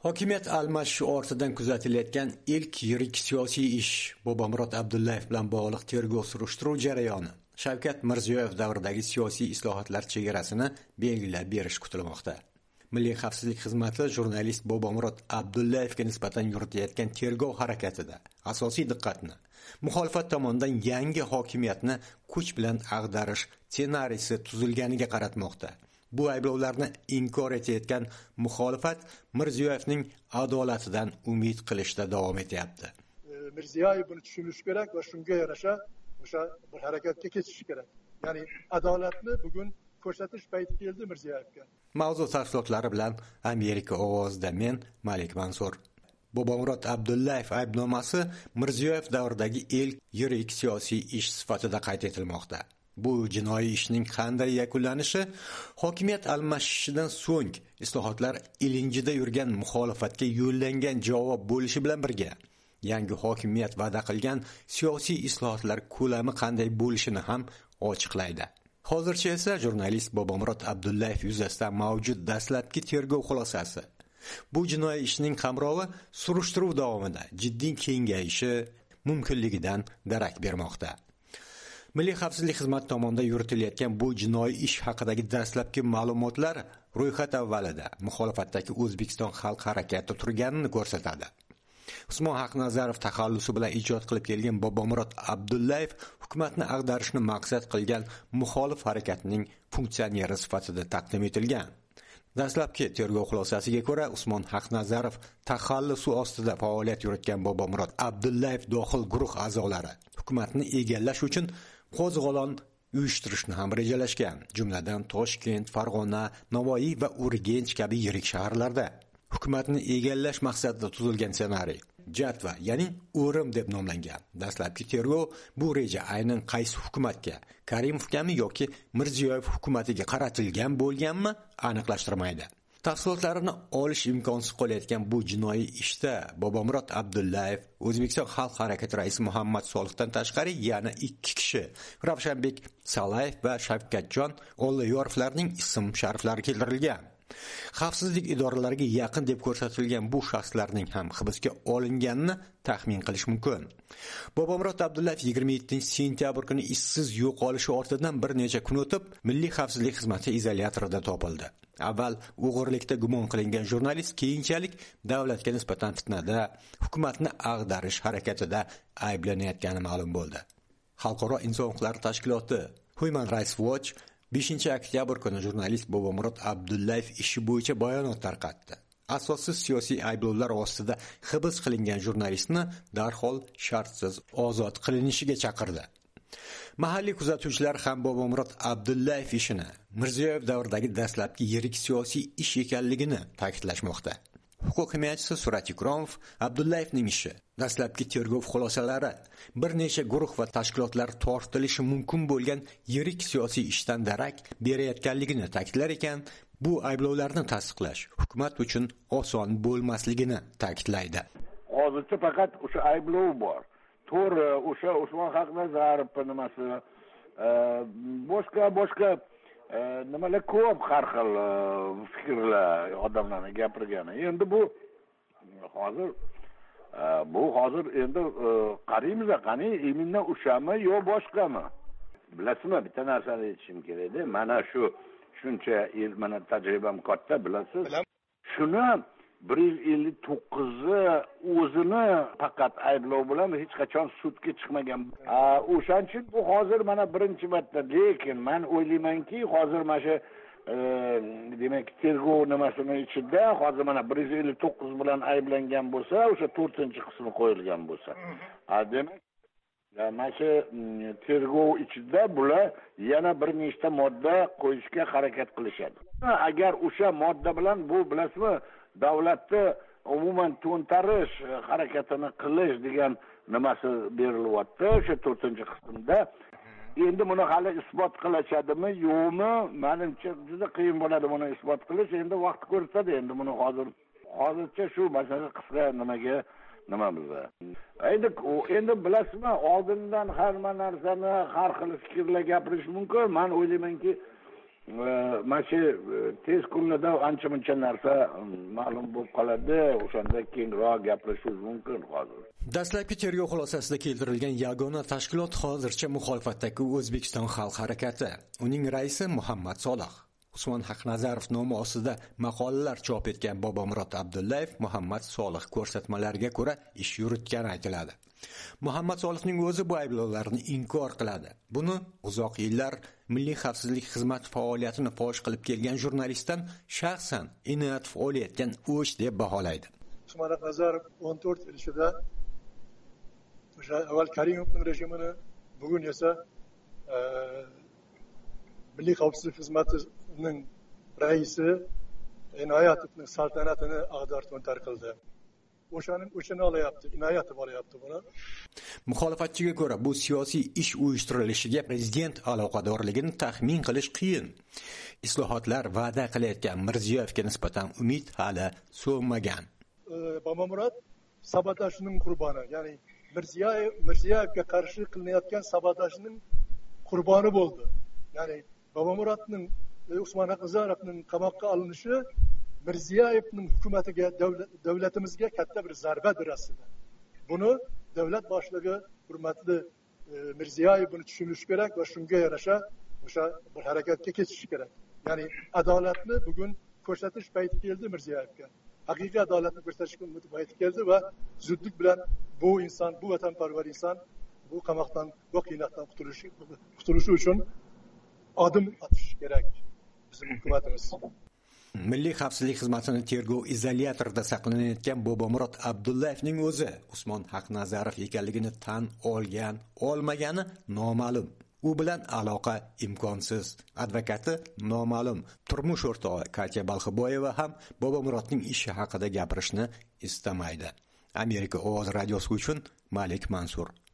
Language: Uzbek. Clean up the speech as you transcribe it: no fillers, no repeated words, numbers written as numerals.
Hokimiyat almashishi ortidan kuzatilayotgan ilk yirik siyosiy ish Bobomurod Abdullayev bilan bog'liq tergov surishtiruv jarayoni Shavkat Mirziyoyev davridagi siyosiy islohotlar chegarasini belgilab berish kutilmoqda. Milliy xavfsizlik xizmati jurnalist Bobomurod Abdullayevga nisbatan yuritayotgan tergov harakatida asosiy diqqatni muxolifat tomonidan yangi hokimiyatni kuch bilan ag'darish ssenariysi tuzilganiga qaratmoqda. Bu ayblovlarni inkor etayotgan muxolifat Mirziyoyevning adolatidan umid qilishda davom etyapti. Mirziyoyev buni tushunishi kerak va shunga yarasha o'sha bir harakatga ketishi kerak. Ya'ni adolatni bugun ko'rsatish payti keldi Mirziyoyevga. Mavzu tafsilotlari bilan Amerika ovozida men Malik Mansur. Bobomurod Abdullayev aybnomasi Mirziyoyev davridagi ilk yirik siyosiy ish sifatida qayd etilmoqda. Bu jinoiy ishning qanday yakunlanishi hokimiyat almashishidan so'ng islohotlar ilinjida yurgan muxolifatga yo'llangan javob bo'lishi bilan birga yangi hokimiyat va'da qilgan siyosiy islohotlar ko'lami qanday bo'lishini ham ochiqlaydi. Hozircha esa jurnalist Bobomurod Abdullayev yuzasidan mavjud dastlabki tergov xulosasi bu jinoiy ishning qamrovi surishtiruv davomida jiddiy kengayishi mumkinligidan darak bermoqda. Milliy xavfsizlik xizmati tomonidan yuritilayotgan bu jinoiy ish haqidagi dastlabki ma'lumotlar ro'yxat avvalida muxolifatdagi O'zbekiston xalq harakati turganini ko'rsatadi. Usmon Haqnazarov taxallusi bilan ijod qilib kelgan Bobomurod Abdullayev hukumatni ag'darishni maqsad qilgan muxolif harakatning funksiyoneri sifatida taqdim etilgan. Dastlabki tergov xulosasiga ko'ra, Usmon Haqnazarov taxallusi ostida faoliyat yuritgan Bobomurod Abdullayev dohil guruh a'zolari hukumatni egallash uchun qo'zg'olon uyushtirishni ham rejalashgan, jumladan Toshkent, Farg'ona, Navoiy va Urganch kabi yirik shaharlarda. Hukumatni egallash maqsadida tuzilgan ssenariy jadva, ya'ni o'rim deb nomlangan. Dastlabki tergov bu reja aynan qaysi hukumatga, Karimovgami yoki Mirziyoyev hukumatiga qaratilgan bo'lganmi aniqlashtirmaydi. Tafsilotlarini olish imkonsiz qolayotgan bu jinoiy ishda Bobomurod Abdullayev, O'zbekiston xalq harakati raisi Muhammad Solihdan tashqari yana 2 kishi, Ravshanbek Salayev va Shavkatjon Olloyorovlarning ism-shariflari keltirilgan. Xavfsizlik idoralariga yaqin deb ko'rsatilgan bu shaxslarning ham hibsga olinganini taxmin qilish mumkin. Bobomurod Abdullayev 27-sentyabr kuni ishsiz yo'qolishi ortidan bir necha kun o'tib, Milliy xavfsizlik xizmati izolyatorida topildi. Avval o'g'irlikda gumon qilingan jurnalist keyinchalik davlatga nisbatan fitnada, hukumatni ag'darish harakatida ayblanayotgani ma'lum bo'ldi. Xalqaro inson huquqlari tashkiloti Human Rights Watch 5-oktyabr kuni jurnalist Bobomurod Abdullayev ishi bo'yicha bayonot tarqatdi. Asossiz siyosiy ayblovlar ostida hibs qilingan jurnalistni darhol shartsiz ozod qilinishiga chaqirdi. Mahalliy kuzatuvchilar ham Bobomurod Abdullayev ishini Mirziyoyev davridagi dastlabki yirik siyosiy ish ekanligini ta'kidlashmoqda. Huquq himoyachisi Surat Ikromov Abdullayevning ishi dastlabki tergov xulosalari bir necha guruh va tashkilotlar tortilishi mumkin bo'lgan yirik siyosiy ishdan darak berayotganligini ta'kidlar ekan, bu ayblovlarni tasdiqlash hukumat uchun oson bo'lmasligini ta'kidlaydi. Hozircha faqat o'sha ayblov bor. To'g'ri, o'sha Usmon Haqnazarovning nimasi, boshqa nimalar ko'p har xil fikrlar odamlarning gapirgani. Endi bu hozir endi qaraymiz, qani imminni o'shami yo boshqami? Bilasizmi, bitta narsani aytishim kerak-da. Mana shuncha yil mana tajribam katta, bilasiz. Shuni 159 o'zini faqat ayblov bilan hech qachon sudga chiqmagan. O'shaning uchun bu hozir mana birinchi marta, lekin men o'ylaymanki, hozir mana shu demak tergov nimasining ichida hozir mana 159 bilan ayblangan bo'lsa, o'sha 4-qismi qo'yilgan bo'lsa. Demak, mana shu tergov ichida bular yana bir nechta modda qo'yishga harakat qilishadi. Agar o'sha modda bilan bu, bilasizmi, davlatni umuman to'ntarish harakatini qilish degan nimasi berilyapti o'sha 4-qismda. Endi buni hali isbot qilishadimi, yo'qmi? Menimcha juda qiyin bo'ladi buni isbot qilish. Endi vaqt ko'rsatadi. Endi buni hozircha shu masala qisqa nima bizda. Endi bilasizmi, oldindan hamma narsani har xil fikrlar gapirish mumkin. Men o'ylaymanki, mana shu tez kunlarda ancha muncha narsa ma'lum bo'lib qoladi, o'shanda kengroq gaplashishimiz mumkin hozir. Dastlabki tergov xulosasida keltirilgan yagona tashkilot hozircha muxolifatdagi O'zbekiston Xalq harakati. Uning raisi Muhammad Solih. Usmon Haqnazarov nomi ostida maqolalar chop etgan Bobomurod Abdullayev Muhammad Solih ko'rsatmalariga ko'ra ish yuritgani aytiladi. Muhammad Solihning o'zi bu ayblovlarni inkor qiladi. Buni uzoq yillar Milliy xavfsizlik xizmati faoliyatini fosh qilib kelgan jurnalistdan shaxsan inoyativ olayotgan o'ch deb baholaydi. Usmon Haqnazarov 14 yil ichida o'sha avval Karimovning rejimini, bugun esa Milliy xavfsizlik xizmatining raisi Inoyatovning saltanatini ag'dar-to'ntar qildi. O'shaning o'chini olyapti, Inoyatov olyapti buni. Muxolifatchiga ko'ra bu siyosiy ish uyushtirilishiga prezident aloqadorligini taxmin qilish qiyin. Islohotlar va'da qilayotgan Mirziyoyevga nisbatan umid hali so'nmagan. Bobomurod sabotajning qurboni, ya'ni Mirziyevga qarshi qilinayotgan sabotajning qurboni bo'ldi. Ya'ni Bobomurodning Usmon Haqnazarovning qamoqqa olinishi Mirziyevning hukumatiga, davlatimizga katta bir zarbadir aslida. Buni davlat boshlig'i hurmatli Mirziyev buni tushunishi kerak va shunga yarasha o'sha bir harakatga ketishi kerak. Ya'ni adolatni bugun ko'rsatish payti keldi Mirziyevga. Haqiqiy adolatni ko'rsatish payti keldi va zudlik bilan bu inson, bu vatanparvar inson bu qamoqdan, bu qiynoqdan qutulishi uchun odim atish kerak bizim hukumatimiz. Milliy xavfsizlik xizmatining tergov izolyatorida saqlanayotgan Bobomurod Abdullayevning o'zi Usmon Haqnazarov ekanligini tan olgan, olmagani noma'lum. U bilan aloqa imkonsiz. Advokati noma'lum. Turmush o'rtog'i Katya Balxiboyeva ham Bobomurodning ishi haqida gapirishni istamaydi. Amerika Ovoz radiosi uchun Malik Mansur.